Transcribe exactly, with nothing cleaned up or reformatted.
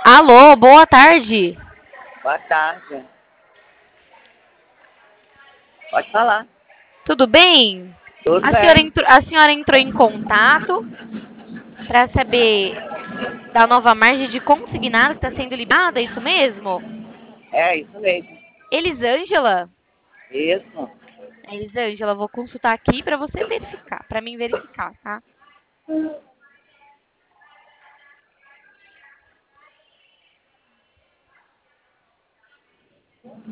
Alô, boa tarde. Boa tarde. Pode falar. Tudo bem? Tudo A senhora bem? entrou, a senhora entrou em contato para saber da nova margem de consignado que está sendo liberada, é isso mesmo? É isso mesmo. Elisângela? Isso. Elisângela, vou consultar aqui para você verificar, para mim verificar, tá?